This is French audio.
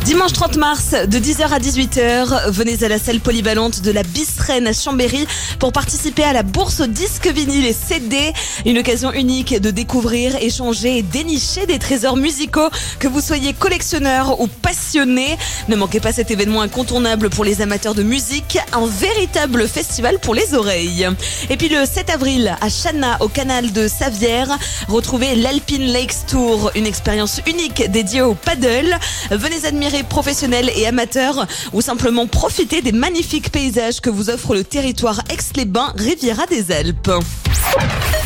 Dimanche 30 mars, de 10h à 18h, venez à la salle polyvalente de la Bisserenne à Chambéry pour participer à la bourse aux disques vinyles et CD. Une occasion unique de découvrir, échanger et dénicher des trésors musicaux, que vous soyez collectionneur ou passionné. Ne manquez pas cet événement incontournable pour les amateurs de musique, un véritable festival pour les oreilles. Et puis le 7 avril, à Chana, au canal de Savière, retrouvez l'Alpine Lakes Tour, une expérience unique dédiée au paddle. Venez admirer professionnels et amateurs ou simplement profiter des magnifiques paysages que vous offre le territoire Aix-les-Bains, Riviera des Alpes.